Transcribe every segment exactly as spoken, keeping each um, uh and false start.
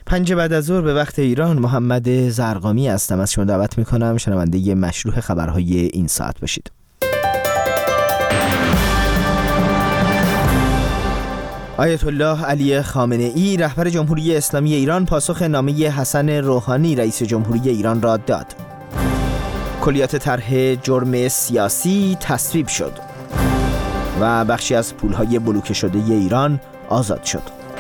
پنج بعد از ظهر به وقت ایران، محمد زرقامی هستم. از شما دعوت میکنم شنونده مشروح خبرهای این ساعت باشید. آیت الله علی خامنه ای رهبر جمهوری اسلامی ایران پاسخ نامه حسن روحانی رئیس جمهوری ایران را داد. کلیات طرح جرم سیاسی تصویب شد و بخشی از پولهای بلوکه شده ایران آزاد شد.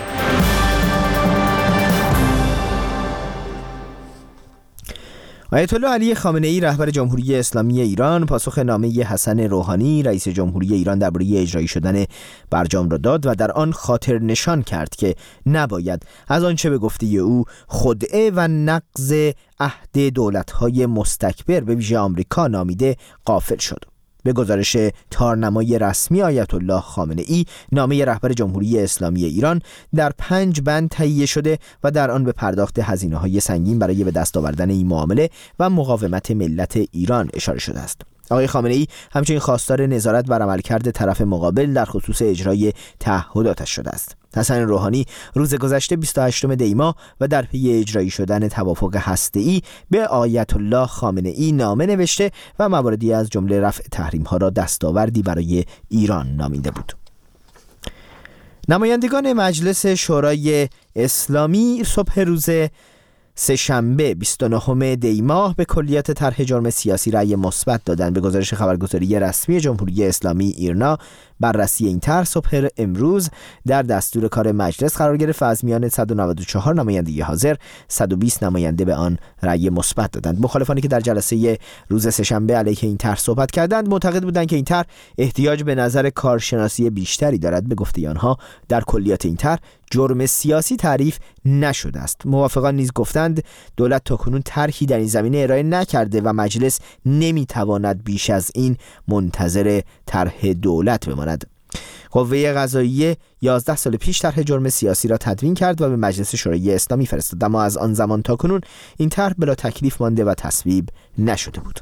آیت الله علی خامنه ای رهبر جمهوری اسلامی ایران پاسخ نامه حسن روحانی رئیس جمهوری ایران درباره اجرایی شدن برجام را داد و در آن خاطر نشان کرد که نباید از آنچه به گفته او خدعه و نقض عهد دولت‌های مستکبر به ویژه آمریکا نامیده غافل شد. به گزارش تارنمای رسمی آیت الله خامنه ای، نامه رهبر جمهوری اسلامی ایران در پنج بند تهیه شده و در آن به پرداخت هزینه‌های سنگین برای به دست آوردن این معامله و مقاومت ملت ایران اشاره شده است. آقای خامنه ای همچنین خواستار نظارت بر عملکرد طرف مقابل در خصوص اجرای تعهداتش شده است. حسن روحانی روز گذشته بیست و هشتم دی ماه و در پی اجرایی شدن توافق هسته‌ای به آیت الله خامنه ای نامه نوشته و مواردی از جمله رفع تحریم‌ها را دستاوردی برای ایران نامیده بود. نمایندگان مجلس شورای اسلامی صبح روز سه‌شنبه بیست و نهم دی ماه به کلیات طرح جرم سیاسی رأی مثبت دادند. به گزارش خبرگزاری رسمی جمهوری اسلامی ایرنا، بررسی این طرح صبح امروز در دستور کار مجلس قرار گرفت و از میان صد و نود و چهار نماینده حاضر صد و بیست نماینده به آن رأی مثبت دادند. مخالفانی که در جلسه روز سه‌شنبه علیه این طرح صحبت کردند معتقد بودند که این طرح احتیاج به نظر کارشناسی بیشتری دارد. به گفته آنها در کلیات این طرح جرم سیاسی تعریف نشده است. موافقان نیز گفتند دولت تاکنون طرحی در این زمینه ارائه نکرده و مجلس نمیتواند بیش از این منتظر طرح دولت بماند. قوه قضاییه یازده سال پیش طرح جرم سیاسی را تدوین کرد و به مجلس شورای اسلامی فرستاد، اما از آن زمان تا کنون این طرح بلا تکلیف مانده و تصویب نشده بود.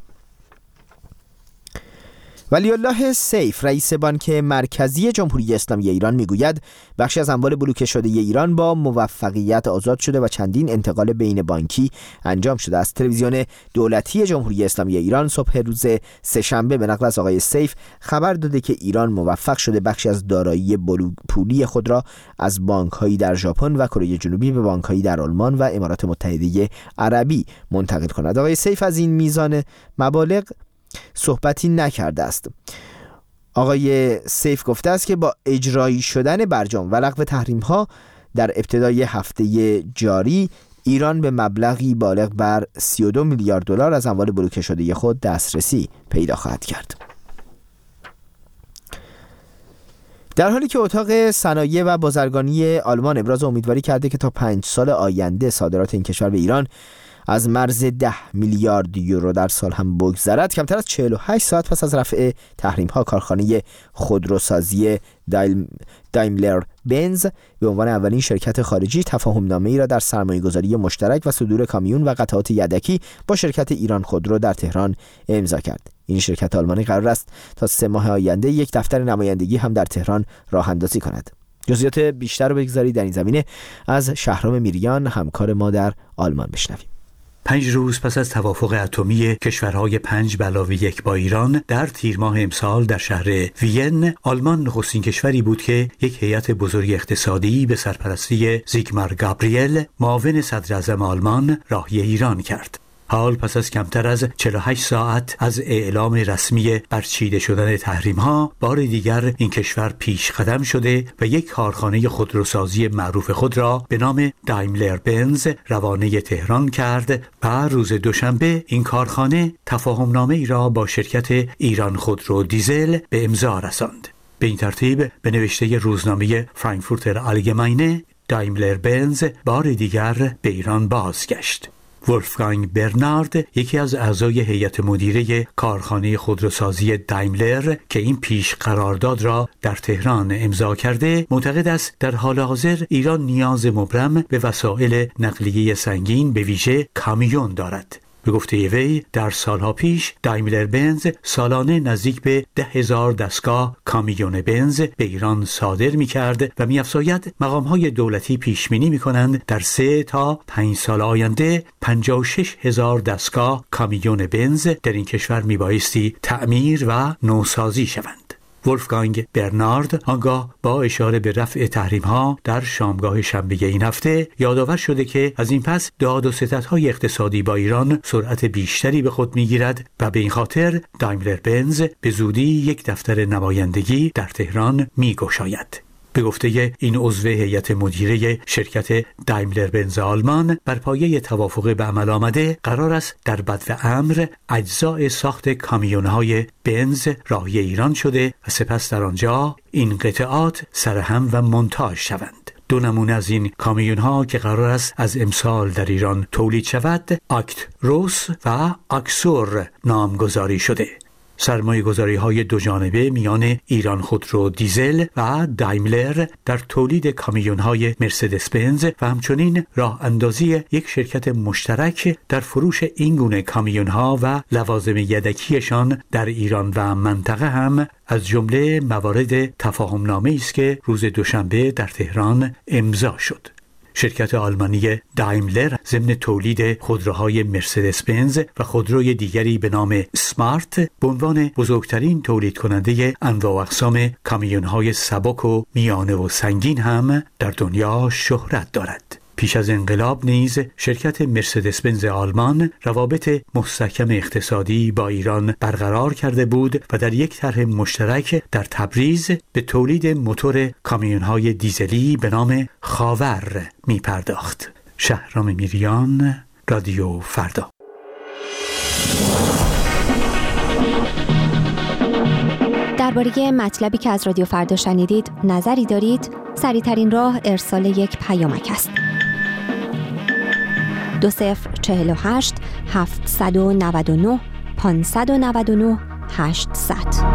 ولی الله سیف رئیس بانک مرکزی جمهوری اسلامی ایران میگوید بخشی از اموال بلوکه شده ایران با موفقیت آزاد شده و چندین انتقال بین بانکی انجام شده است. تلویزیون دولتی جمهوری اسلامی ایران صبح روز سه‌شنبه به نقل از آقای سیف خبر داده که ایران موفق شده بخشی از دارایی پولی خود را از بانک‌هایی در ژاپن و کره جنوبی به بانک‌هایی در آلمان و امارات متحده عربی منتقل کند. آقای سیف از این میزان مبالغ صحبتی نکرده است. آقای سیف گفته است که با اجرایی شدن برجام و لغو تحریم‌ها در ابتدای هفته جاری ایران به مبلغی بالغ بر سی و دو میلیارد دلار از اموال بلوکه شده خود دسترسی پیدا خواهد کرد. در حالی که اتاق صنایع و بازرگانی آلمان ابراز امیدواری کرده که تا پنج سال آینده صادرات این کشور به ایران از مرز ده میلیارد یورو در سال هم بگذرد، کمتر از چهل و هشت ساعت پس از رفع تحریم ها کارخانه خودروسازی دایل دایملر بنز به عنوان اولین شرکت خارجی تفاهم نامه ای را در سرمایه‌گذاری مشترک و صدور کامیون و قطعات یدکی با شرکت ایران خودرو در تهران امضا کرد. این شرکت آلمانی قرار است تا سه ماه آینده یک دفتر نمایندگی هم در تهران راه اندازی کند. جزئیات بیشتر رو بگذارید در این زمینه از شهرام میریان همکار ما در آلمان بشنویم. پنج روز پس از توافق اتمی کشورهای پنج به علاوه یک با ایران در تیر ماه امسال در شهر وین، آلمان نخستین کشوری بود که یک هیئت بزرگ اقتصادی به سرپرستی زیگمار گابریل، معاون صدر اعظم آلمان، راهی ایران کرد. حال پس از کمتر از چهل و هشت ساعت از اعلام رسمی برچیده شدن تحریم‌ها، بار دیگر این کشور پیش قدم شده و یک کارخانه خودروسازی معروف خود را به نام دایملر بنز روانه تهران کرد و روز دوشنبه این کارخانه تفاهمنامه ای را با شرکت ایران خودرو دیزل به امضا رساند. به این ترتیب به نوشته روزنامه فرانکفورتر آلگماینه، دایملر بنز بار دیگر به ایران بازگشت. ولفگانگ برنارد، یکی از اعضای هیئت مدیره کارخانه خودروسازی دایملر که این پیش قرارداد را در تهران امضا کرده، معتقد است در حال حاضر ایران نیاز مبرم به وسایل نقلیه سنگین به ویژه کامیون دارد. به گفته وی در سالها پیش دایملر بنز سالانه نزدیک به ده هزار دستگاه کامیون بنز به ایران صادر می کرد و می افزاید مقامهای دولتی پیش بینی می کنند در سه تا پنج سال آینده پنجاه و شش هزار دستگاه کامیون بنز در این کشور می بایستی تعمیر و نوسازی شوند. ولفگانگ برنارد آنگاه با اشاره به رفع تحریم‌ها در شامگاه شنبه این هفته یادآور شده که از این پس داد و ستدهای اقتصادی با ایران سرعت بیشتری به خود می‌گیرد و به این خاطر دایملر بنز به زودی یک دفتر نمایندگی در تهران می‌گشاید. به گفته این عضو هیئت مدیره شرکت دایملر بنز آلمان، بر پایه توافق به عمل آمده قرار است در بدو امر اجزای ساخت کامیون‌های بنز راهی ایران شده و سپس در آنجا این قطعات سرهم و مونتاژ شوند. دو نمونه از این کامیون‌ها که قرار است از امسال در ایران تولید شود، آکت روس و آکسور نامگذاری شده. سرمایه گذاری های دو جانبه میان ایران خودرو دیزل و دایملر در تولید کامیون های مرسدس بنز و همچنین راه اندازی یک شرکت مشترک در فروش این گونه کامیون ها و لوازم یدکیشان در ایران و منطقه هم از جمله موارد تفاهم نامه است که روز دوشنبه در تهران امضا شد. شرکت آلمانی دایملر ضمن تولید خودروهای مرسدس بنز و خودروی دیگری به نام سمارت به عنوان بزرگترین تولید کننده انواع و اقسام کامیون‌های سبک و میانه و سنگین هم در دنیا شهرت دارد. پیش از انقلاب نیز شرکت مرسدس بنز آلمان روابط مستحکم اقتصادی با ایران برقرار کرده بود و در یک طرح مشترک در تبریز به تولید موتور کامیون‌های دیزلی به نام خاور می پرداخت. شهرام میریان، رادیو فردا. درباره مطلبی که از رادیو فردا شنیدید نظری دارید؟ سریع‌ترین راه ارسال یک پیامک است. دو صفر چهل و هشت هفتصد و نود و نه پانصد و نود و نه هشتصد.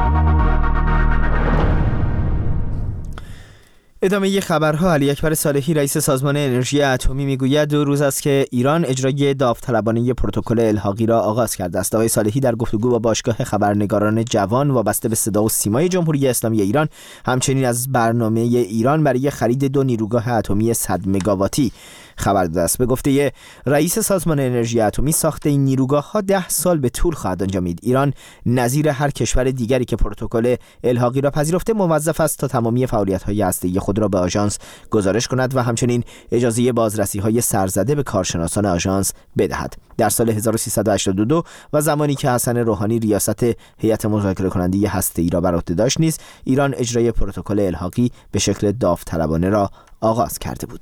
ادامه خبرها. علی اکبر صالحی رئیس سازمان انرژی اتمی میگوید دو روز است که ایران اجرای داوطلبانه پروتکل الحاقی را آغاز کرده است. آقای صالحی در گفتگو با باشگاه خبرنگاران جوان وابسته به صدا و سیمای جمهوری اسلامی ایران همچنین از برنامه ایران برای خرید دو نیروگاه اتمی صد مگاواتی خبر داده است. به گفته رئیس سازمان انرژی اتمی ساخت این نیروگاه‌ها ده سال به طول خواهد انجامید. ایران نظیر هر کشور دیگری که پروتکل الحاقی را پذیرفته موظف است تا تمامی فعالیت‌های هسته‌ای خود را به آژانس گزارش کند و همچنین اجازه بازرسی‌های سرزده به کارشناسان آژانس بدهد. در سال هزار و سیصد و هشتاد و دو و زمانی که حسن روحانی ریاست هیئت مذاکره کننده هسته‌ای را بر عهده داشت نیز ایران اجرای پروتکل الحاقی به شکل داوطلبانه را آغاز کرده بود.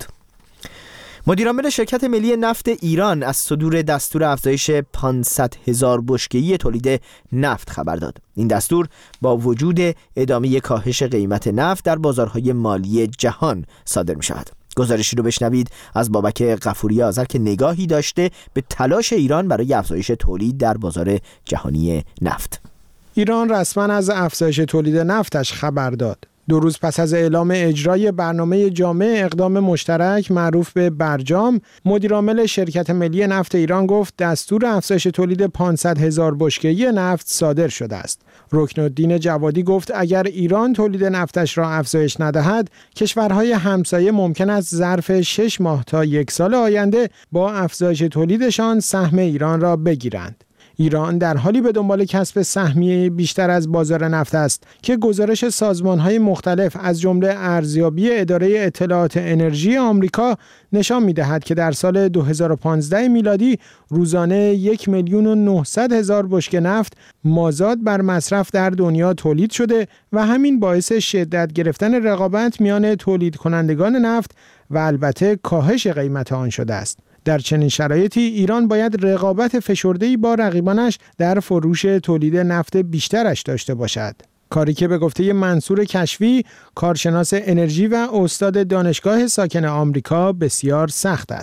مدیرعامل شرکت ملی نفت ایران از صدور دستور افزایش پانصد هزار بشکه‌ای تولید نفت خبر داد. این دستور با وجود ادامه کاهش قیمت نفت در بازارهای مالی جهان صادر می شود. گزارشی رو بشنوید از بابک غفوری آذر که نگاهی داشته به تلاش ایران برای افزایش تولید در بازار جهانی نفت. ایران رسما از افزایش تولید نفتش خبر داد. دو روز پس از اعلام اجرای برنامه جامع اقدام مشترک معروف به برجام، مدیرعامل شرکت ملی نفت ایران گفت دستور افزایش تولید پانصد هزار بشکه‌ای نفت صادر شده است. رکنالدین جوادی گفت اگر ایران تولید نفتش را افزایش ندهد، کشورهای همسایه ممکن است ظرف شش ماه تا یک سال آینده با افزایش تولیدشان سهم ایران را بگیرند. ایران در حالی به دنبال کسب سهمیه بیشتر از بازار نفت است که گزارش سازمان‌های مختلف از جمله ارزیابی اداره اطلاعات انرژی آمریکا نشان می‌دهد که در سال دو هزار و پانزده میلادی روزانه یک میلیون و نهصد هزار بشکه نفت مازاد بر مصرف در دنیا تولید شده و همین باعث شدت گرفتن رقابت میان تولید کنندگان نفت و البته کاهش قیمت آن شده است. در چنین شرایطی ایران باید رقابت فشرده‌ای با رقیبانش در فروش تولید نفت بیشترش داشته باشد. کاری که به گفته منصور کشفی، کارشناس انرژی و استاد دانشگاه ساکن آمریکا، بسیار سخت است.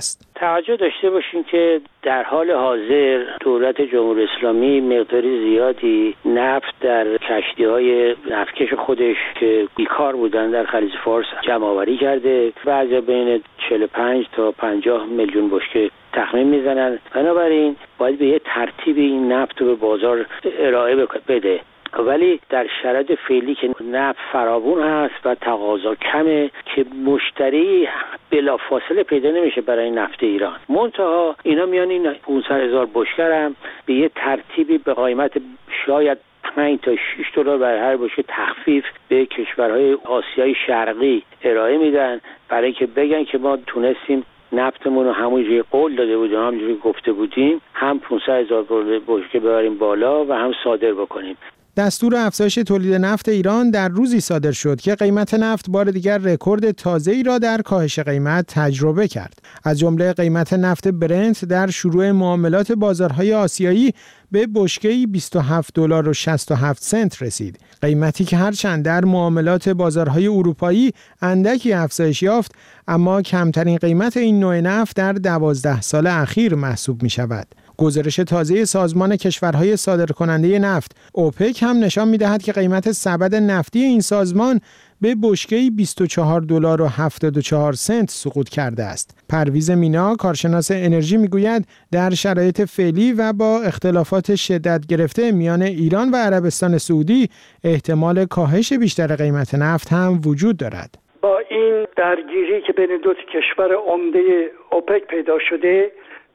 توجه داشته باشیم که در حال حاضر دولت جمهوری اسلامی مقدار زیادی نفت در کشتی‌های نفتکش خودش که بیکار بودن در خلیج فارس جمع‌آوری کرده. بعضی بین چهل و پنج تا پنجاه میلیون بشکه تخمین میزنن. بنابراین باید به یه ترتیب این نفت رو به بازار ارائه بده. ولی در شرایط فعلی که نفت فراوون هست و تقاضا کمه که مشتری بلافاصله پیدا نمیشه برای نفت ایران، منتها اینا میان این پانصد هزار بشکه هم به یه ترتیبی به قیمت شاید پنج تا شش دلار برای هر بشکه تخفیف به کشورهای آسیای شرقی ارائه میدن، برای که بگن که ما تونستیم نفتمون رو همونجوری قول داده بودیم، همونجوری گفته بودیم، هم پانصد هزار بشکه ببریم بالا و هم صادر بکنیم. دستور افزایش تولید نفت ایران در روزی صادر شد که قیمت نفت بار دیگر رکورد تازه‌ای را در کاهش قیمت تجربه کرد. از جمله قیمت نفت برنت در شروع معاملات بازارهای آسیایی به بشکه‌ای بیست و هفت دلار و شصت و هفت سنت رسید. قیمتی که هرچند در معاملات بازارهای اروپایی اندکی افزایش یافت، اما کمترین قیمت این نوع نفت در دوازده سال اخیر محسوب می‌شود. گزارش تازه سازمان کشورهای صادرکننده نفت اوپک هم نشان می‌دهد که قیمت سبد نفتی این سازمان به بشکه‌ای بیست و چهار دلار و هفتاد و چهار سنت سقوط کرده است. پرویز مینا، کارشناس انرژی، میگوید در شرایط فعلی و با اختلافات شدت گرفته میان ایران و عربستان سعودی احتمال کاهش بیشتر قیمت نفت هم وجود دارد. با این درگیری که بین دو کشور عمده اوپک پیدا شده،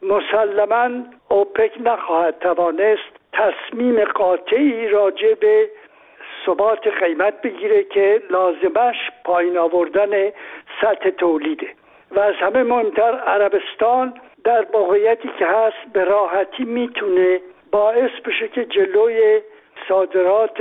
مسلماً اوپک نخواهد توانست تصمیم قاطعی راجع به ثبات قیمت بگیره که لازمش پایین آوردن سطح تولیده و از همه مهمتر عربستان در موقعیتی که هست به راحتی میتونه باعث بشه که جلوی صادرات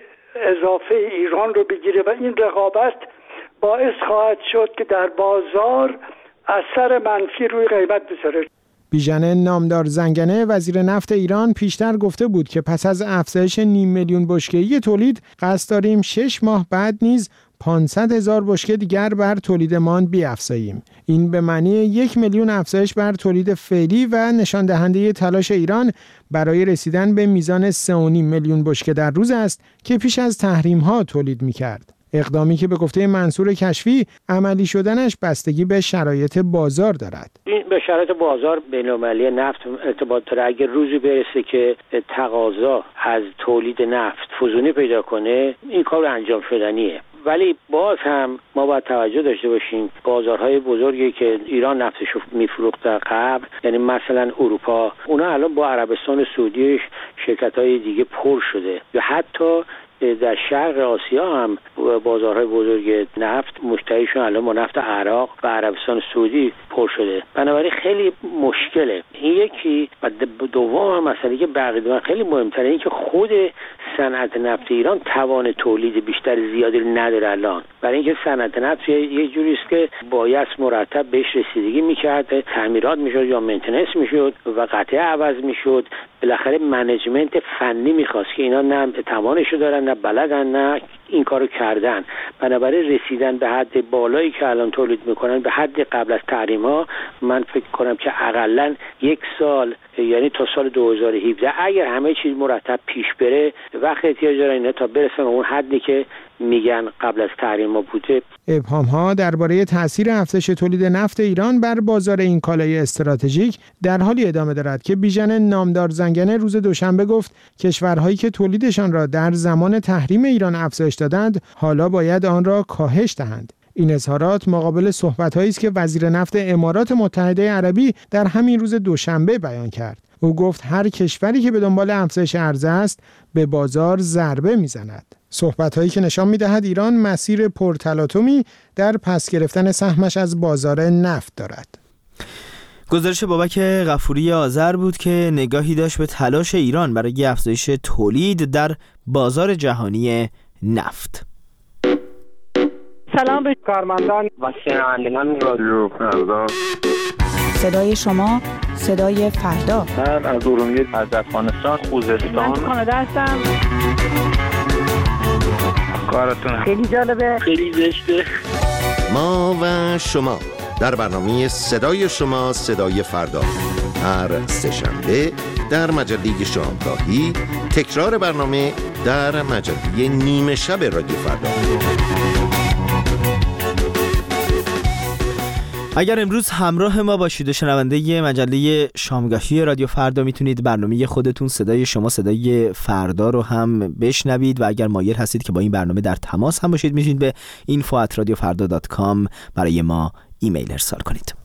اضافه ایران رو بگیره و این رقابت باعث خواهد شد که در بازار اثر منفی روی قیمت بذاره. بیژن نامدار زنگنه، وزیر نفت ایران، پیشتر گفته بود که پس از افزایش نیم میلیون بشکه‌ای تولید قصد داریم شش ماه بعد نیز پانصد هزار بشکه دیگر بر تولیدمان بیافزاییم. این به معنی یک میلیون افزایش بر تولید فعلی و نشان دهنده تلاش ایران برای رسیدن به میزان سه و نیم میلیون بشکه در روز است که پیش از تحریم‌ها تولید می‌کرد. اقدامی که به گفته منصور کشفی عملی شدنش بستگی به شرایط بازار دارد. این به شرایط بازار بین‌المللی نفت ارتباط داره. اگر روزی برسه که تقاضا از تولید نفت فزونی پیدا کنه، این کار انجام شدنیه. ولی باز هم ما باید توجه داشته باشیم بازارهای بزرگی که ایران نفتش رو میفروخت در قبل، یعنی مثلا اروپا، اونا الان با عربستان سعودی شرکت‌های دیگه پر شده، یا حتی در شرق آسیا هم بازارهای بزرگ نفت مشتریشون الان با نفت عراق و عربستان سعودی پر شده. بنابراین خیلی مشکله. این یکی. و دوم هم مسئله که بقیه خیلی مهمتره، این که خود صنعت نفت ایران توان تولید بیشتر زیادی نداره الان، برای اینکه صنعت نفت یه جوری است که باید مرتب بهش رسیدگی میکرد، تعمیرات میشد یا مینتیننس میشد و قطعه عوض میشد. بالاخره منیجمنت فنی میخواست که اینا نه توانشو دارن، نه بلدن، نه این کارو کردن. بنابراین رسیدن به حد بالایی که الان تولید میکنن، به حد قبل از تحریم ها، من فکر کنم که حداقل یک سال، یعنی تا سال دو هزار و هفده اگر همه چیز مرتب پیش بره، وقت احتیاج دارن اینا تا برسن به اون حدی که میگن قبل از تحریم ها بوده. ابهام ها درباره تاثیر افزایش تولید نفت ایران بر بازار این کالای استراتژیک در حالی ادامه دارد که بیژن نامدار زنگنه روز دوشنبه گفت کشورهایی که تولیدشان را در زمان تحریم ایران افزایش دادند حالا باید آن را کاهش دهند. این اظهارات مقابل صحبت‌هایی است که وزیر نفت امارات متحده عربی در همین روز دوشنبه بیان کرد. او گفت هر کشوری که به دنبال افزایش عرضه است به بازار ضربه می‌زند. صحبت‌هایی که نشان می‌دهد ایران مسیر پرتلاطمی در پس گرفتن سهمش از بازار نفت دارد. گزارش بابک غفوری آذر بود که نگاهی داشت به تلاش ایران برای افزایش تولید در بازار جهانی نفت. سلام به کارمندان و شنوندگان رادیو فردا. صدای شما صدای فردا. من از ارومیه، از افغانستان، خوزستان. من کانادا هستم. کارتون خیلی جالبه، خیلی زشته. ما و شما در برنامه صدای شما صدای فردا هر سه‌شنبه در مجله شامگاهی، تکرار برنامه در مجله نیمه شب رادیو فردا. اگر امروز همراه ما باشید و شنونده مجله شامگاهی رادیو فردا، میتونید برنامه خودتون صدای شما صدای فردا رو هم بشنوید و اگر مایل هستید که با این برنامه در تماس هم باشید، میتونید به اینفو ات رادیو فردا دات کام برای ما ایمیل ارسال کنید.